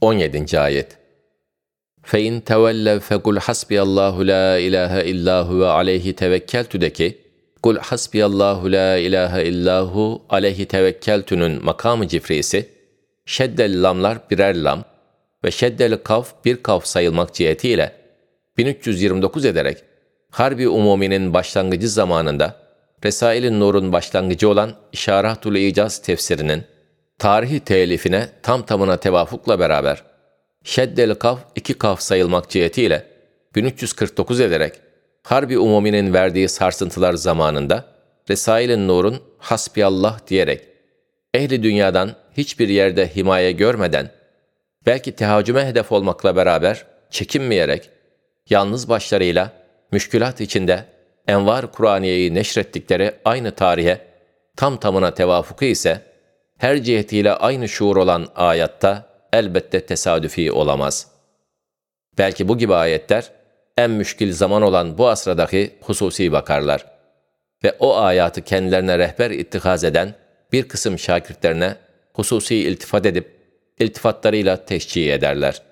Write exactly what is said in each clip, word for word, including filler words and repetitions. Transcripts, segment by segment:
on yedinci ayet. فَاِنْ تَوَلَّوْ فَقُلْ حَسْبِيَ اللّٰهُ لَا اِلَٰهَ اِلَّا هُوَ عَلَيْهِ تَوَكَّلْتُ'deki قُلْ حَسْبِيَ اللّٰهُ لَا اِلَٰهَ اِلَّا هُ عَلَيْهِ تَوَكَّلْتُ'nün makamı cifrisi, şeddeli lamlar birer lam ve şeddeli kaf bir kaf sayılmak cihetiyle bin üç yüz yirmi dokuz ederek Harbi Umumi'nin başlangıcı zamanında Resail-i Nur'un başlangıcı olan İşaratul İcaz tefsirinin tarihi telifine tam tamına tevafukla beraber şeddeli kaf iki kaf sayılmak cihetiyle bin üç yüz kırk dokuz ederek Harbi Umumi'nin verdiği sarsıntılar zamanında Resail-i Nur'un hasbiyallah diyerek ehli dünyadan hiçbir yerde himaye görmeden, belki tehaccüme hedef olmakla beraber çekinmeyerek, yalnız başlarıyla müşkülat içinde Envar Kur'aniye'yi neşrettikleri aynı tarihe tam tamına tevafuku ise, her cihetiyle aynı şuur olan ayatta elbette tesadüfi olamaz. Belki bu gibi ayetler, en müşkil zaman olan bu asradaki hususi bakarlar ve o ayatı kendilerine rehber ittihaz eden bir kısım şakirtlerine hususi iltifat edip, iltifatlarıyla teşcih ederler.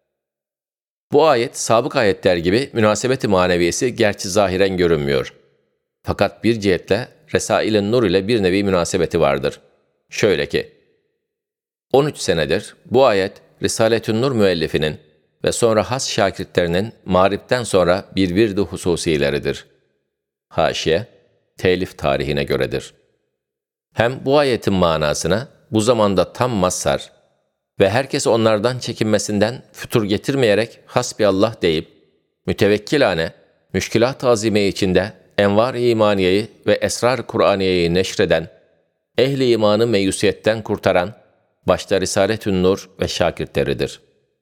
Bu ayet, sabık ayetler gibi münasebeti maneviyesi gerçi zahiren görünmüyor. Fakat bir cihetle Resail-i Nur ile bir nevi münasebeti vardır. Şöyle ki, on üç senedir bu ayet, Risalet-ü Nur müellifinin ve sonra has şakirtlerinin mağripten sonra bir virdi hususileridir. Haşiye, telif tarihine göredir. Hem bu ayetin manasına bu zamanda tam mazhar ve herkes onlardan çekinmesinden fütur getirmeyerek hasbiyallah deyip, mütevekkilane, müşkilat-ı azime içinde envar-ı imaniyeyi ve esrar-ı Kur'aniyeyi neşreden, ehli imanı meyusiyetten kurtaran, başta Risalet-ü Nur ve şakirtleridir.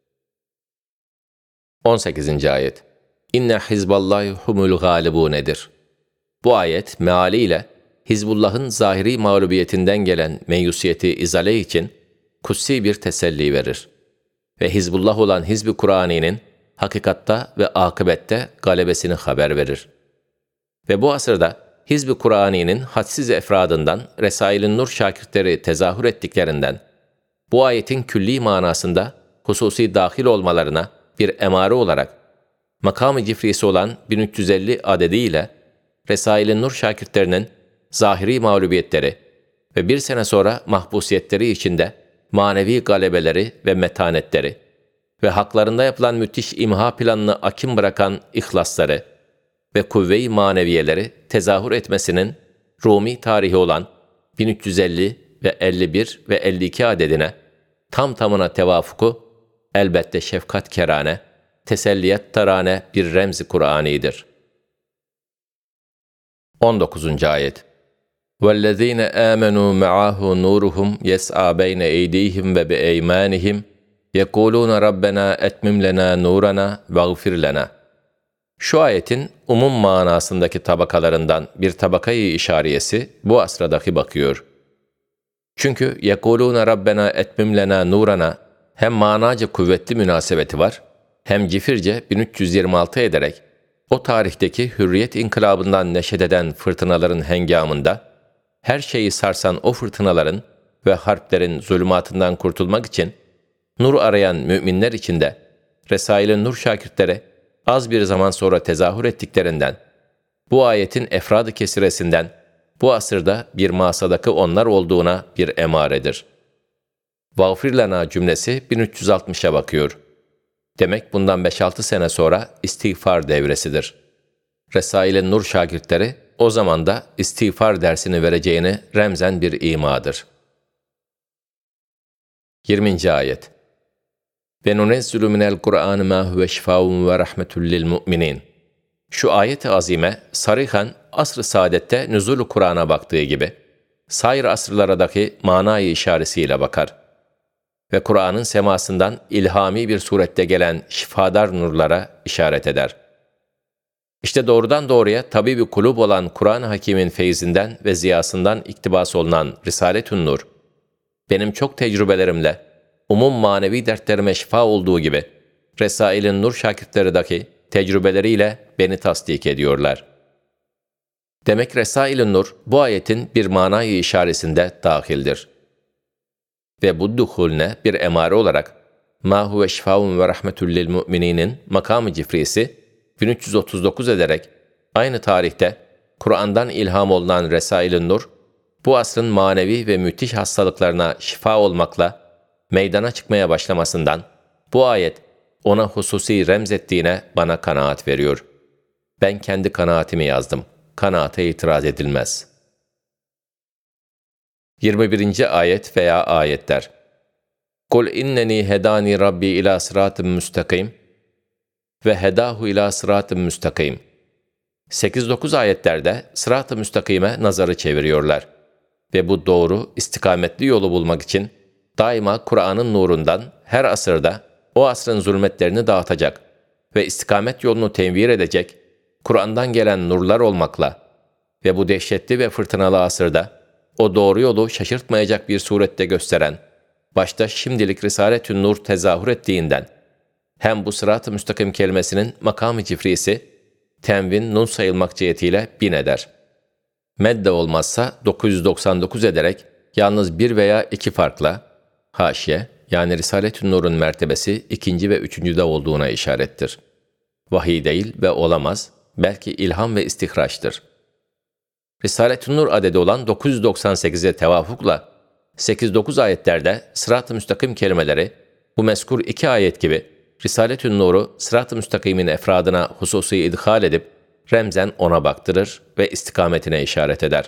on sekizinci ayet. İnne hizballahi humul galibunedir. Bu ayet mealiyle Hizbullah'ın zahiri mağlubiyetinden gelen meyusiyeti izale için kutsi bir teselli verir. Ve Hizbullah olan Hizb-i Kur'ani'nin hakikatta ve akıbette galebesini haber verir. Ve bu asırda Hizb-i Kur'ani'nin hadsiz efradından Resail-i Nur şakirtleri tezahür ettiklerinden, bu ayetin külli manasında hususi dahil olmalarına bir emare olarak, makam-ı cifrisi olan bin üç yüz elli adediyle Resail-i Nur şakirtlerinin zahiri mağlubiyetleri ve bir sene sonra mahbusiyetleri içinde manevi galebeleri ve metanetleri ve haklarında yapılan müthiş imha planını akim bırakan ihlasları ve kuvve-i maneviyeleri tezahür etmesinin Rumi tarihi olan bin üç yüz elli ve elli bir ve elli iki adedine tam tamına tevafuku elbette şefkat-kerane, teselliyet-tarane bir remzi Kur'ani'dir. on dokuzuncu ayet. وَالَّذ۪ينَ آمَنُوا مَعَهُ نُورُهُمْ يَسْعَى بَيْنَ اَيْد۪يهِمْ وَبِاَيْمَانِهِمْ يَقُولُونَ رَبَّنَا اَتْمِمْ لَنَا نُورَنَا وَاغْفِرْ لَنَا. Şu ayetin umum manasındaki tabakalarından bir tabakayı işariyesi bu asradaki bakıyor. Çünkü يَقُولُونَ رَبَّنَا اَتْمِمْ لَنَا نُورَنَا hem manaca kuvvetli münasebeti var, hem cifirce bin üç yüz yirmi altı ederek o tarihteki hürriyet inkılabından neşet eden fırtınaların hengamında, her şeyi sarsan o fırtınaların ve harplerin zulümatından kurtulmak için, nur arayan müminler içinde, Resail-i Nur şakirtleri az bir zaman sonra tezahür ettiklerinden, bu ayetin efrad-ı kesiresinden, bu asırda bir masadaki onlar olduğuna bir emaredir. Vağfir lana cümlesi bin üç yüz altmışa bakıyor. Demek bundan beş altı sene sonra istiğfar devresidir. Resail-i Nur şakirtleri o zaman da istiğfar dersini vereceğini remzen bir imadır. yirminci ayet. Ve nunezzülü minel Kur'an ma huve şifâun ve rahmetül lil mu'minin. Şu ayet-i azime sarihan asr-ı saadette nüzul-u Kur'an'a baktığı gibi, sair asırlardaki manayı işaresiyle bakar. Ve Kur'an'ın semasından ilhami bir surette gelen şifadar nurlara işaret eder. İşte doğrudan doğruya tabi-i kulub olan Kur'an-ı Hakîm'in feyzinden ve ziyasından iktibas olunan Risalet-ün Nur, benim çok tecrübelerimle, umum manevi dertlerime şifa olduğu gibi, Resail-i Nur şakirtlerideki tecrübeleriyle beni tasdik ediyorlar. Demek Resail-i Nur, bu ayetin bir manayı işaresinde dahildir. Ve bu duhulne bir emare olarak, Ma huve şifaun ve rahmetül lil mu'mininin makamı cifrisi bin üç yüz otuz dokuz ederek aynı tarihte Kur'an'dan ilham olunan Resail-i Nur, bu asrın manevi ve müthiş hastalıklarına şifa olmakla meydana çıkmaya başlamasından bu ayet ona hususi remzettiğine bana kanaat veriyor. Ben kendi kanaatimi yazdım. Kanaate itiraz edilmez. yirmi birinci ayet veya ayetler. Kul inneni hedani Rabbi ila sıratın müstakim ve hedahu ila sıratın müstakim. sekiz dokuz ayetlerde sırat-ı müstakime nazarı çeviriyorlar. Ve bu doğru, istikametli yolu bulmak için daima Kur'an'ın nurundan her asırda o asrın zulmetlerini dağıtacak ve istikamet yolunu tenvir edecek Kur'an'dan gelen nurlar olmakla ve bu dehşetli ve fırtınalı asırda o doğru yolu şaşırtmayacak bir surette gösteren, başta şimdilik Risalet-ü Nur tezahür ettiğinden, hem bu sırat-ı müstakim kelimesinin makamı cifrisi, tenvin nun sayılmak cihetiyle bin eder. Medde olmazsa dokuz yüz doksan dokuz ederek yalnız bir veya iki farkla, haşiye yani Risalet-ü Nur'un mertebesi ikinci ve üçüncüde olduğuna işarettir. Vahiy değil ve olamaz, belki ilham ve istihraçtır. Risalet-ü Nur adedi olan dokuz yüz doksan sekize tevafukla, sekiz dokuz ayetlerde sırat-ı müstakim kelimeleri, bu mezkur iki ayet gibi, Risalet-ü Nur'u sırat-ı müstakimin efradına hususi idhal edip, remzen ona baktırır ve istikametine işaret eder.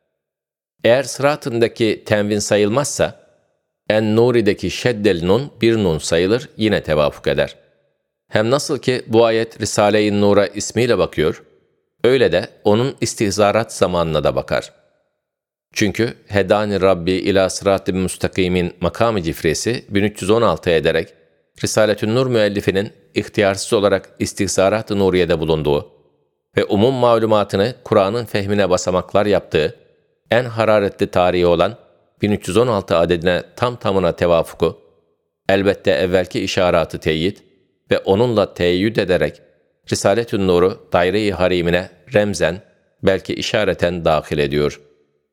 Eğer sıratındaki tenvin sayılmazsa, En-Nuri'deki şeddel nun bir nun sayılır, yine tevafuk eder. Hem nasıl ki bu ayet Risale-i Nur'a ismiyle bakıyor, öyle de onun istihzarat zamanına da bakar. Çünkü Hedani Rabbi ila sırat-ı müstakimin makamı cifresi bin üç yüz on altı ederek, Risalet-ü Nur müellifinin ihtiyarsız olarak istihzarat-ı nuriyede bulunduğu ve umum malumatını Kur'an'ın fehmine basamaklar yaptığı en hararetli tarihi olan bin üç yüz on altı adedine tam tamına tevafuku, elbette evvelki işaratı teyit ve onunla teyyüd ederek Risalet-ü Nur'u daire-i harimine remzen, belki işareten dahil ediyor.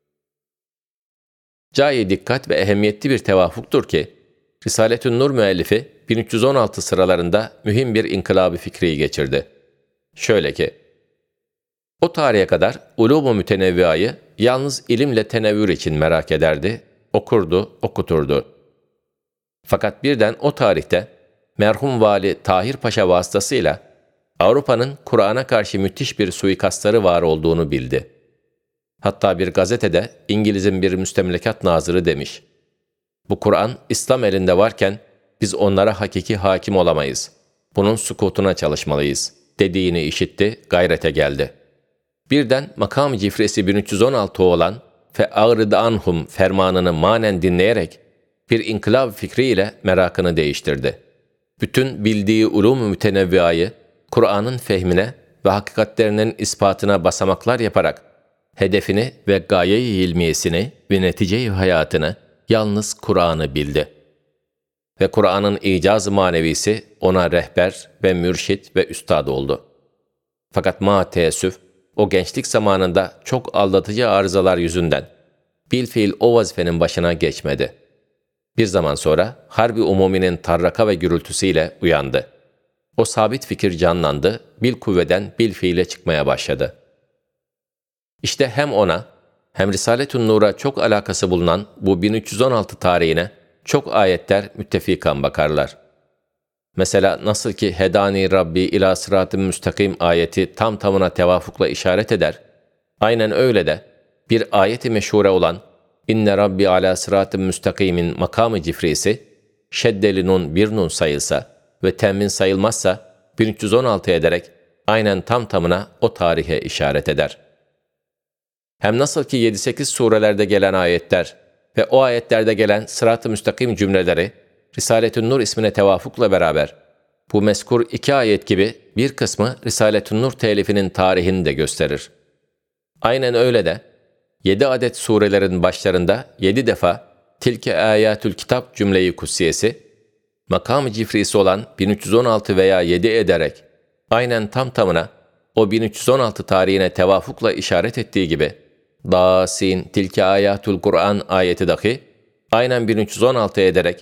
Cayi dikkat ve ehemmiyetli bir tevafuktur ki, Risalet-ü Nur müellifi bin üç yüz on altı sıralarında mühim bir inkılabı fikri geçirdi. Şöyle ki, o tarihe kadar ulûm-u mütenevviayı yalnız ilimle tenevvür için merak ederdi, okurdu, okuturdu. Fakat birden o tarihte merhum Vali Tahir Paşa vasıtasıyla Avrupa'nın Kur'an'a karşı müthiş bir suikastları var olduğunu bildi. Hatta bir gazetede İngiliz'in bir müstemlekat nazırı demiş, bu Kur'an İslam elinde varken biz onlara hakiki hakim olamayız, bunun sükutuna çalışmalıyız dediğini işitti, gayrete geldi. Birden makam-ı cifresi bin üç yüz on altı olan fe ağrıd anhum fermanını manen dinleyerek bir inkılab fikriyle merakını değiştirdi. Bütün bildiği ulûm-u mütenevviayı Kur'an'ın fehmine ve hakikatlerinin ispatına basamaklar yaparak hedefini ve gaye-i ilmiyesini ve netice-i hayatını yalnız Kur'an'ı bildi. Ve Kur'an'ın icaz-ı manevisi ona rehber ve mürşit ve üstad oldu. Fakat ma teessüf, o gençlik zamanında çok aldatıcı arızalar yüzünden bilfiil o vazifenin başına geçmedi. Bir zaman sonra Harbi Umumi'nin tarraka ve gürültüsüyle uyandı. O sabit fikir canlandı, bil kuvveden bil fiile çıkmaya başladı. İşte hem ona hem Risalet-ü Nur'a çok alakası bulunan bu bin üç yüz on altı tarihine çok ayetler müttefikan bakarlar. Mesela nasıl ki Hedani Rabbi ila sırat-ı müstakim ayeti tam tamına tevafukla işaret eder, aynen öyle de bir ayet-i meşhure olan İnne Rabbi ala sırat-ı müstakimin makamı cifrisi, şeddeli nun bir nun sayılsa ve temmin sayılmazsa bin üç yüz on altı ederek aynen tam tamına o tarihe işaret eder. Hem nasıl ki yedi sekiz surelerde gelen ayetler ve o ayetlerde gelen sırat-ı müstakim cümleleri Risalet-ü Nur ismine tevafukla beraber bu mezkur iki ayet gibi bir kısmı Risalet-ü Nur telifinin tarihini de gösterir. Aynen öyle de yedi adet surelerin başlarında yedi defa tilke ayatül kitap cümleyi kutsiyesi, makam-ı cifrisi olan bin üç yüz on altı veya yedi ederek aynen tam tamına o bin üç yüz on altı tarihine tevafukla işaret ettiği gibi Dasin tilke ayatül Kur'an ayeti dahi aynen bin üç yüz on altı ederek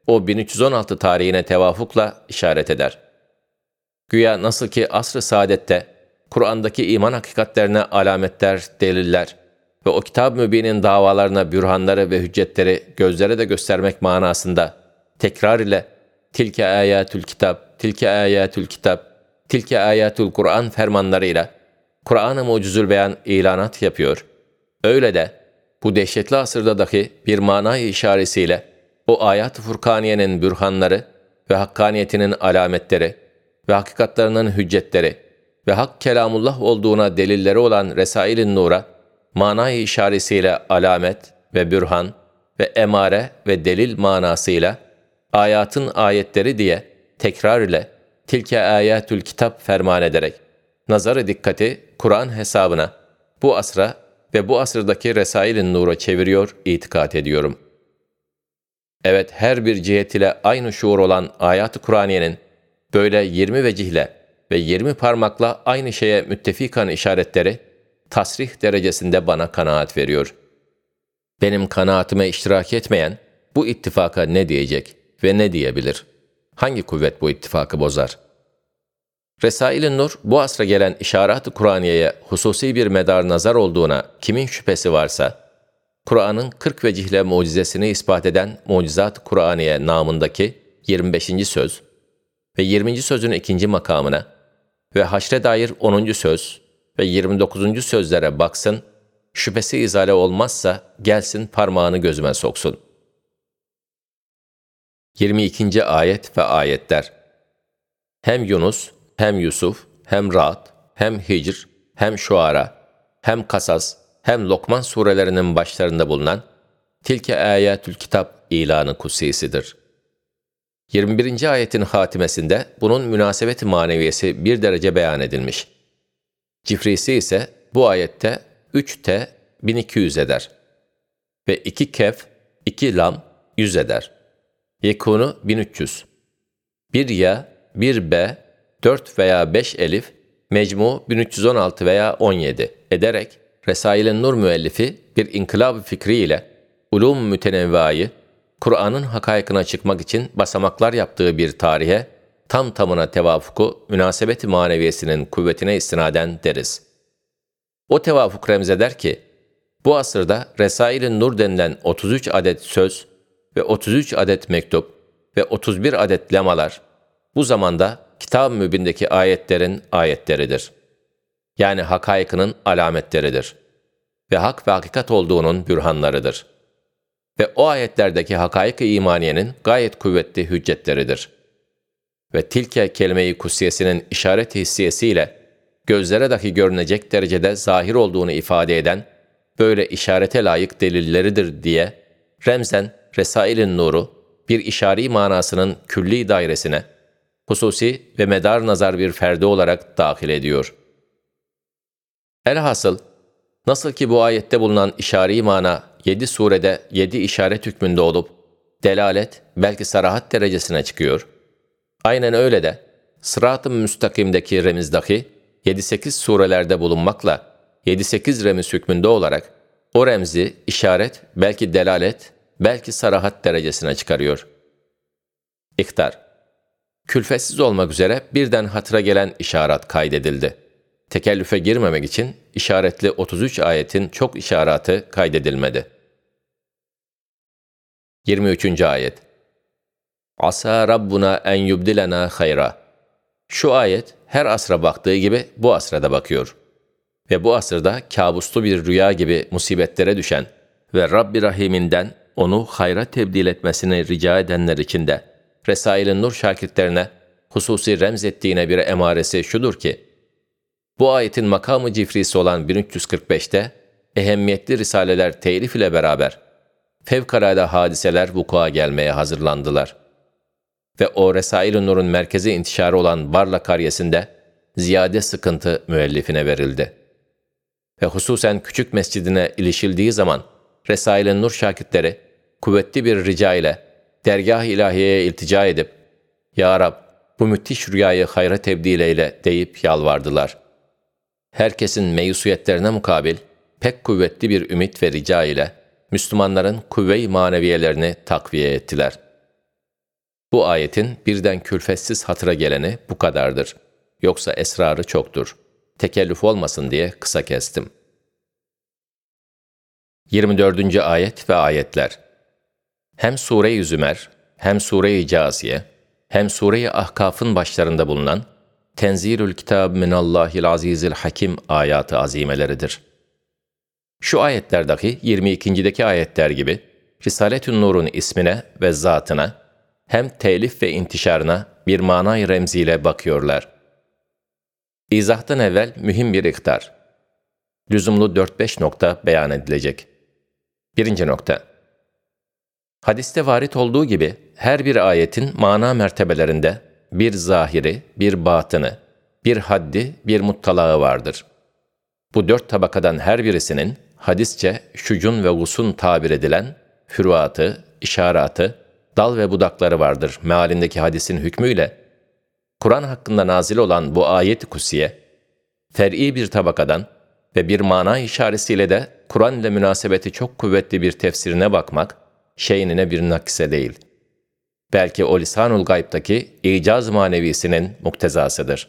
o bin üç yüz on altı tarihine tevafukla işaret eder. Güya nasıl ki asr-ı saadette Kur'an'daki iman hakikatlerine alametler, deliller ve o kitab-ı mübinin davalarına bürhanları ve hüccetleri gözlere de göstermek manasında tekrar ile tilke ayatül kitap, tilke ayatül kitap, tilke ayatül Kur'an fermanlarıyla Kur'an-ı Mucizül Beyan ilanat yapıyor. Öyle de bu dehşetli asırda dahi bir manayı işaresiyle o ayat-ı Furkaniye'nin bürhanları ve hakkaniyetinin alametleri ve hakikatlarının hüccetleri ve hak kelamullah olduğuna delilleri olan Resail-i Nur'a manayı işaresiyle alamet ve bürhan ve emare ve delil manasıyla ayatın ayetleri diye tekrar ile tilke ayatül kitap ferman ederek nazarı dikkati Kur'an hesabına bu asra ve bu asırdaki Resail-i Nur'a çeviriyor, itikat ediyorum. Evet, her bir cihet ile aynı şuur olan ayat-ı Kur'aniyenin böyle yirmi vecihle ve yirmi parmakla aynı şeye müttefikan işaretleri tasrih derecesinde bana kanaat veriyor. Benim kanaatime iştirak etmeyen bu ittifaka ne diyecek ve ne diyebilir? Hangi kuvvet bu ittifakı bozar? Resail-i Nur bu asra gelen işaret-i Kur'aniye'ye hususi bir medar nazar olduğuna kimin şüphesi varsa, Kur'an'ın kırk vecihle mucizesini ispat eden Mucizat-ı Kur'aniye namındaki yirmi beşinci söz ve yirminci sözün ikinci makamına ve haşre dair onuncu söz ve yirmi dokuzuncu sözlere baksın, şüphesi izale olmazsa gelsin parmağını gözüme soksun. yirmi ikinci ayet ve ayetler. Hem Yunus, hem Yusuf, hem Ra'd, hem Hicr, hem Şuara, hem Kasas, hem Lokman surelerinin başlarında bulunan tilke ayatül kitap ilanı kutsisidir. yirmi birinci ayetin hatimesinde bunun münasebeti maneviyesi bir derece beyan edilmiş. Cifrisi ise bu ayette üç T bin iki yüz eder ve iki kef, iki lam yüz eder. Yekunu bin üç yüz. bir ya, bir b, dört veya beş elif, mecmu bin üç yüz on altı veya on yedi ederek Resail-i Nur müellifi bir inkılab-ı fikri ile ulûm-u mütenevvâyı, Kur'an'ın hakaykına çıkmak için basamaklar yaptığı bir tarihe tam tamına tevafuku münasebet-i maneviyesinin kuvvetine istinaden deriz. O tevafuk remzeder ki, bu asırda Resail-i Nur denilen otuz üç adet söz ve otuz üç adet mektup ve otuz bir adet lemalar, bu zamanda Kitab-ı Mübin'deki ayetlerin ayetleridir. Yani hakaykının alametleridir ve hak ve hakikat olduğunun bürhanlarıdır. Ve o ayetlerdeki hakaik-i imaniyenin gayet kuvvetli hüccetleridir. Ve tilke kelime-i kutsiyesinin işaret hissiyesiyle gözlere dahi görünecek derecede zahir olduğunu ifade eden böyle işarete layık delilleridir diye remzen Resail-i Nur'u bir işari manasının külli dairesine, hususi ve medar nazar bir ferdi olarak dahil ediyor. Elhasıl, nasıl ki bu ayette bulunan işari mana yedi surede yedi işaret hükmünde olup, delalet belki sarahat derecesine çıkıyor, aynen öyle de Sırat-ı Müstakim'deki remiz dahi yedi sekiz surelerde bulunmakla yedi sekiz remiz hükmünde olarak o remzi işaret belki delalet belki sarahat derecesine çıkarıyor. İhtar. Külfetsiz olmak üzere birden hatıra gelen işaret kaydedildi. Tekellüfe girmemek için işaretli otuz üç ayetin çok işaratı kaydedilmedi. yirmi üçüncü ayet. Asa Rabbuna en yubdilena hayra. Şu ayet her asra baktığı gibi bu asra da bakıyor. Ve bu asırda kabuslu bir rüya gibi musibetlere düşen ve Rabbi Rahim'inden onu hayra tebdil etmesini rica edenler için de Resail-i Nur şakirtlerine hususi remzettiğine bir emaresi şudur ki, bu ayetin makamı cifrisi olan bin üç yüz kırk beşte ehemmiyetli risaleler telif ile beraber fevkalade hadiseler vuku'a gelmeye hazırlandılar. Ve o Resail-i Nur'un merkezi intişarı olan Barla karyesinde ziyade sıkıntı müellifine verildi. Ve hususen küçük mescidine ilişildiği zaman Resail-i Nur şakirtleri kuvvetli bir rica ile dergâh-ı ilahiyeye iltica edip "Ya Rab, bu müthiş rüyayı hayra tebdil eyle" deyip yalvardılar. Herkesin meyusiyetlerine mukabil pek kuvvetli bir ümit ve rica ile Müslümanların kuvve-i maneviyelerini takviye ettiler. Bu ayetin birden külfetsiz hatıra geleni bu kadardır. Yoksa esrarı çoktur. Tekellüf olmasın diye kısa kestim. yirmi dördüncü ayet ve ayetler. Hem Sure-i Zümer, hem Sure-i Câsiye, hem Sure-i Ahkaf'ın başlarında bulunan Tenzilül Kitab minallahil azizil hakim ayatı azimeleridir. Şu ayetlerdeki yirmi ikincideki ayetler gibi Risaletün Nur'un ismine ve zatına hem telif ve intişarına bir manay remziyle bakıyorlar. İzahtan evvel mühim bir ihtar. Lüzumlu dört beş nokta beyan edilecek. Birinci nokta. Hadiste varit olduğu gibi her bir ayetin mana mertebelerinde bir zahiri, bir batını, bir haddi, bir muttalağı vardır. Bu dört tabakadan her birisinin hadisçe şucun ve gusun tabir edilen füruatı, işaratı, dal ve budakları vardır mealindeki hadisin hükmüyle. Kur'an hakkında nazil olan bu ayet-i kusiye, fer'i bir tabakadan ve bir mana işaretiyle de Kur'an ile münasebeti çok kuvvetli bir tefsirine bakmak, şeyinine bir nakise değil. Belki o lisanul gayb'taki icaz manevisinin muktezasıdır.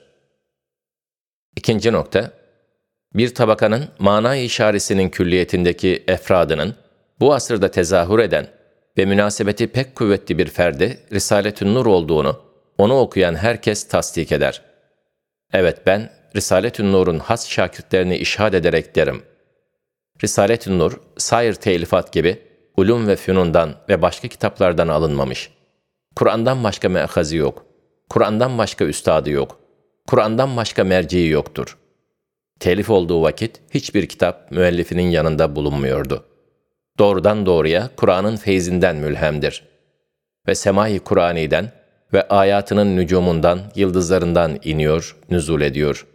İkinci nokta, bir tabakanın mana işaresinin külliyetindeki efradının bu asırda tezahür eden ve münasebeti pek kuvvetli bir ferde Risaletün Nur olduğunu onu okuyan herkes tasdik eder. Evet, ben Risaletün Nur'un has şakirtlerini işhad ederek derim. Risaletün Nur, sair telifat gibi ulum ve fünundan ve başka kitaplardan alınmamış. Kur'an'dan başka me'hazi yok. Kur'an'dan başka üstadı yok. Kur'an'dan başka merciği yoktur. Telif olduğu vakit hiçbir kitap müellifinin yanında bulunmuyordu. Doğrudan doğruya Kur'an'ın feyzinden mülhemdir. Ve semai Kur'ani'den ve ayatının nücumundan, yıldızlarından iniyor, nüzul ediyor.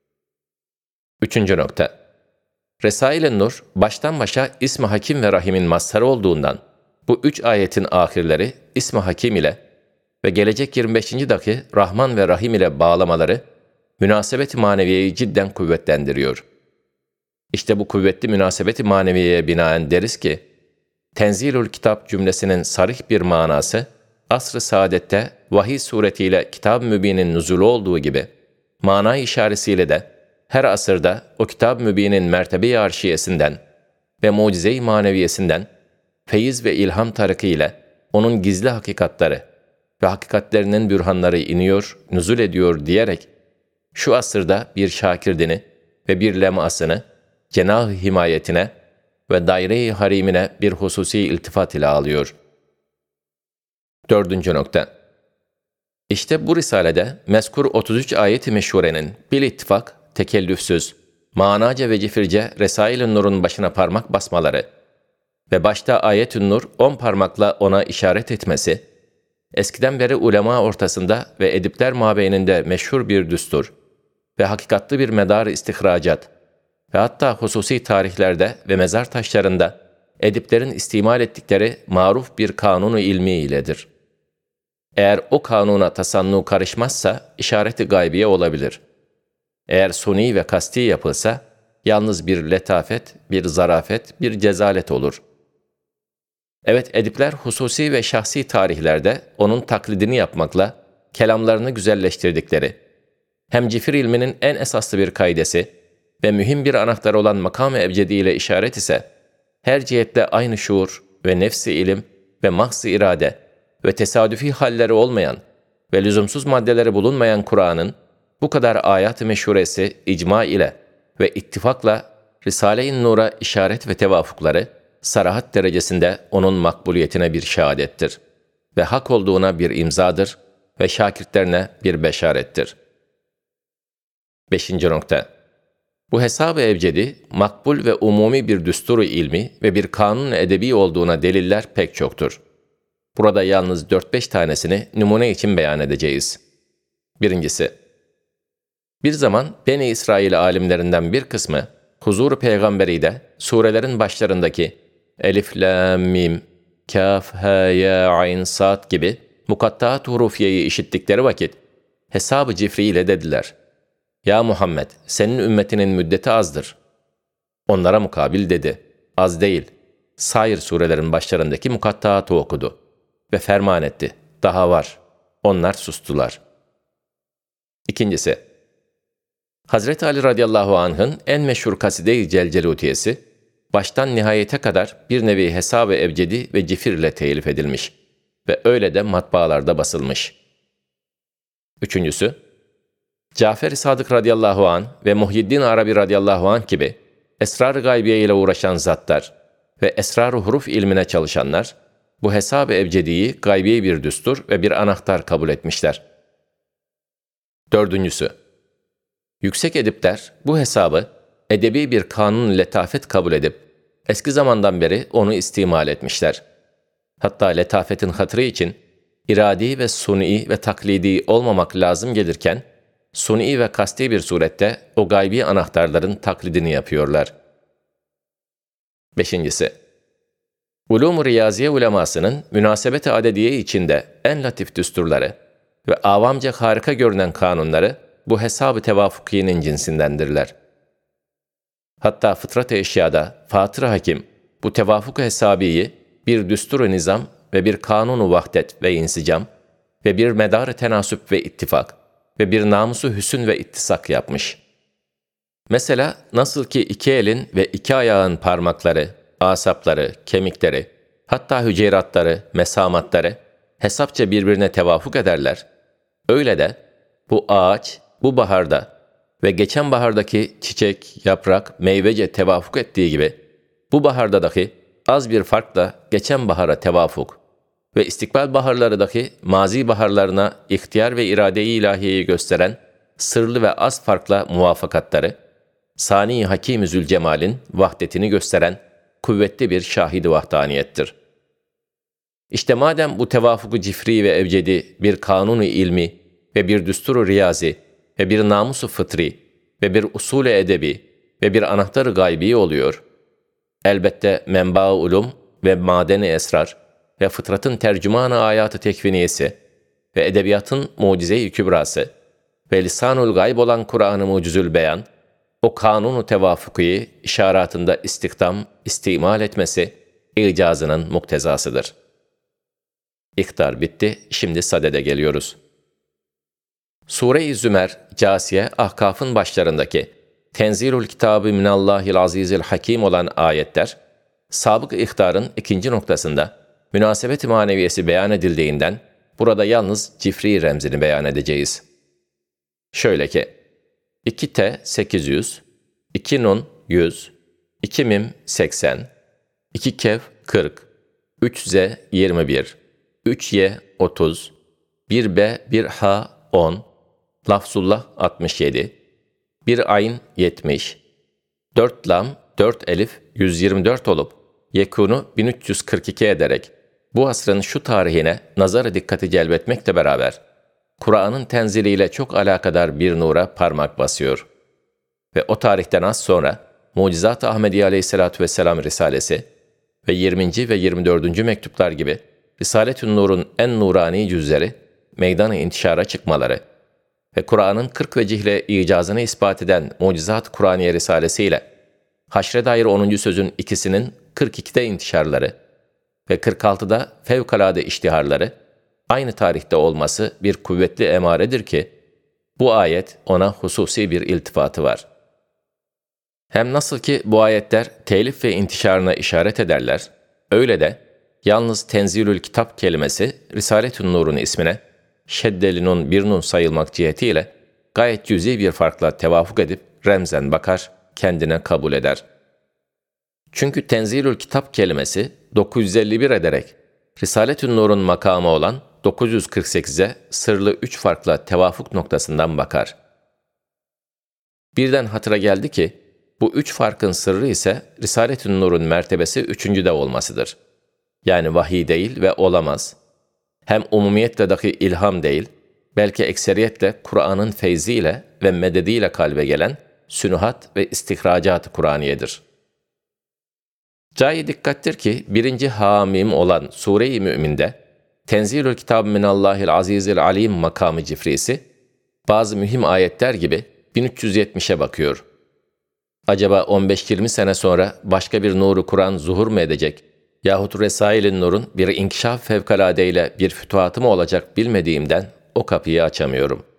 Üçüncü nokta. Resail-i Nur, baştan başa İsmi Hakim ve Rahim'in mazharı olduğundan, bu üç ayetin ahirleri İsmi Hakim ile ve gelecek yirmi beşinci daki Rahman ve Rahim ile bağlamaları, münasebet-i maneviyeyi cidden kuvvetlendiriyor. İşte bu kuvvetli münasebet-i maneviyeye binaen deriz ki, Tenzilül Kitap cümlesinin sarih bir manası, asr-ı saadette vahiy suretiyle Kitab-ı Mübin'in nüzulü olduğu gibi, mana işaretiyle de her asırda o Kitab-ı Mübin'in mertebe-i arşiyesinden ve mucize-i maneviyesinden, feyiz ve ilham tarikı ile onun gizli hakikatları ve hakikatlerinin bürhanları iniyor, nüzul ediyor diyerek, şu asırda bir şakirdini ve bir lemasını, cenah-ı himayetine ve daire-i harimine bir hususi iltifat ile alıyor. Dördüncü nokta. İşte bu risalede mezkur otuz üç ayet-i meşhurenin bil ittifak, tekellüfsüz, manaca ve cifirce Resail-i Nur'un başına parmak basmaları ve başta ayet-ü Nur on parmakla ona işaret etmesi, eskiden beri ulema ortasında ve edipler mabeyninde meşhur bir düstur ve hakikatli bir medar istihracat ve hatta hususi tarihlerde ve mezar taşlarında ediplerin istimal ettikleri maruf bir kanunu ilmi iledir. Eğer o kanuna tasannu karışmazsa işareti gaybiye olabilir. Eğer suni ve kasti yapılsa yalnız bir letafet, bir zarafet, bir cezalet olur. Evet, edipler hususi ve şahsi tarihlerde onun taklidini yapmakla kelamlarını güzelleştirdikleri, hem cifir ilminin en esaslı bir kaidesi ve mühim bir anahtar olan makam-ı ebcedi ile işaret ise, her cihetle aynı şuur ve nefsi ilim ve mahz-ı irade ve tesadüfi halleri olmayan ve lüzumsuz maddeleri bulunmayan Kur'an'ın bu kadar ayat-ı meşhuresi icma ile ve ittifakla Risale-i Nur'a işaret ve tevafukları sarahat derecesinde onun makbuliyetine bir şehadettir ve hak olduğuna bir imzadır ve şakirtlerine bir beşarettir. Beşinci nokta. Bu hesab-ı ebcedi, makbul ve umumi bir düsturu ilmi ve bir kanun edebi olduğuna deliller pek çoktur. Burada yalnız dört beş tanesini numune için beyan edeceğiz. Birincisi, bir zaman Beni İsrail alimlerinden bir kısmı, huzur-u peygamberi de surelerin başlarındaki Elif, Lam, Mim, Kaf, Ha, Ya, Ayn, Sad gibi mukattaat hurufiyeyi işittikleri vakit, hesab-ı cifri ile dediler, Ya Muhammed, senin ümmetinin müddeti azdır. Onlara mukabil dedi, az değil. Sair surelerin başlarındaki mukattaatı okudu ve ferman etti, daha var. Onlar sustular. İkincisi, Hazreti Ali radıyallahu anh'ın en meşhur kaside-i Celcelutiyesi, baştan nihayete kadar bir nevi hesab-ı ebcedi ve cifir ile telif edilmiş ve öyle de matbaalarda basılmış. Üçüncüsü, Cafer-i Sadık radıyallahu anh ve Muhyiddin Arabi radıyallahu anh gibi esrar-ı gaybiye ile uğraşan zatlar ve esrar-ı huruf ilmine çalışanlar, bu hesab-ı ebcediyi gaybi bir düstur ve bir anahtar kabul etmişler. Dördüncüsü, yüksek edipler bu hesabı edebi bir kanun letafet kabul edip, eski zamandan beri onu istimal etmişler. Hatta letafetin hatırı için, iradi ve suni ve taklidi olmamak lazım gelirken, suni ve kasti bir surette o gaybi anahtarların taklidini yapıyorlar. Beşincisi, Ulûm-u Riyaziye ulemasının münasebet-i adediye içinde en latif düsturları ve avamca harika görünen kanunları bu hesab-ı tevafukiyenin cinsindendirler. Hatta fıtrat-ı eşyada Fatır Hakim bu tevafuk-u hesabiyi bir düstur-u nizam ve bir kanun-u vahdet ve insicam ve bir medar-ı tenasüp ve ittifak ve bir namusu hüsün ve ittisak yapmış. Mesela nasıl ki iki elin ve iki ayağın parmakları, asapları, kemikleri, hatta hüceyratları, mesamatları hesapça birbirine tevafuk ederler, öyle de bu ağaç bu baharda ve geçen bahardaki çiçek, yaprak, meyvece tevafuk ettiği gibi, bu baharda dahi az bir farkla geçen bahara tevafuk ve istikbal baharları dahi mazi baharlarına ihtiyar ve irade-i ilahiyeyi gösteren sırlı ve az farkla muvafakatları, Sani Hakim-i Zülcemal'in vahdetini gösteren kuvvetli bir şahid-i vahdaniyettir. İşte madem bu tevafuku cifri ve ebcedi bir kanunu ilmi ve bir düsturu riyazi ve bir namusu fıtri ve bir usul-i edebi ve bir anahtar-ı gaybi oluyor, elbette menba-ı ulum ve maden-i esrar ve fıtratın tercüman-ı ayat-ı tekviniyesi ve edebiyatın mucize-i kübrası ve lisan-ül gayb olan Kur'an-ı mucizül beyan, o kanunu tevafukuyu işaratında istihdam, istimal etmesi, icazının muktezasıdır. İktar bitti, şimdi sadede geliyoruz. Sure-i Zümer, Câsiye, Ahkaf'ın başlarındaki Tenzilül Kitabı Minallahil Azizil Hakim olan ayetler, sabık ihtarın ikinci noktasında münasebet-i maneviyesi beyan edildiğinden, burada yalnız cifri remzini beyan edeceğiz. Şöyle ki, iki T sekiz yüz, iki Nun yüz, iki Mim seksen, iki Kef kırk, üç Z yirmi bir, üç Y otuz, bir B bir H on, Lafzullah altmış yedi, bir Ayn yetmiş, dört Lam, dört Elif yüz yirmi dört olup, Yekûn'u bin üç yüz kırk iki ederek, bu asrın şu tarihine nazara dikkati celbetmekle beraber, Kur'an'ın tenziliyle çok alakadar bir nura parmak basıyor. Ve o tarihten az sonra, Mucizat-ı Ahmediye Aleyhisselatü Vesselam Risalesi ve yirminci ve yirmi dördüncü mektuplar gibi Risalet-ü Nur'un en nurani cüzleri meydana intişara çıkmaları ve Kur'an'ın kırk vecihle icazını ispat eden Mucizat-ı Kur'aniye Risalesi ile haşre dair onuncu sözün ikisinin kırk ikide intişarları ve kırk altıda fevkalade iştiharları aynı tarihte olması bir kuvvetli emaredir ki, bu ayet ona hususi bir iltifatı var. Hem nasıl ki bu ayetler telif ve intişarına işaret ederler, öyle de yalnız Tenzilül Kitap kelimesi Risalet-ü Nur'un ismine şeddeli nun bir nun sayılmak cihetiyle gayet cüzi bir farkla tevafuk edip remzen bakar, kendine kabul eder. Çünkü Tenzilül Kitap kelimesi dokuz yüz elli bir ederek Risalet-ü Nur'un makamı olan dokuz yüz kırk sekize sırlı üç farkla tevafuk noktasından bakar. Birden hatıra geldi ki, bu üç farkın sırrı ise Risalet-ü Nur'un mertebesi üçüncüde olmasıdır. Yani vahiy değil ve olamaz. Hem umumiyetle dahi ilham değil, belki ekseriyetle Kur'an'ın feyziyle ve medediyle kalbe gelen sünuhat ve istihracat-ı Kur'aniyedir. Cai dikkattir ki birinci hamim olan Sure-i Mü'min'de Tenzilül Kitab Minallahil Azizil Alim makamı cifrisi bazı mühim ayetler gibi bin üç yüz yetmişe bakıyor. Acaba on beş yirmi sene sonra başka bir nuru Kur'an zuhur mu edecek yahut Resail-i Nur'un bir inkişaf fevkaladeyle bir fütuhatı mı olacak bilmediğimden o kapıyı açamıyorum.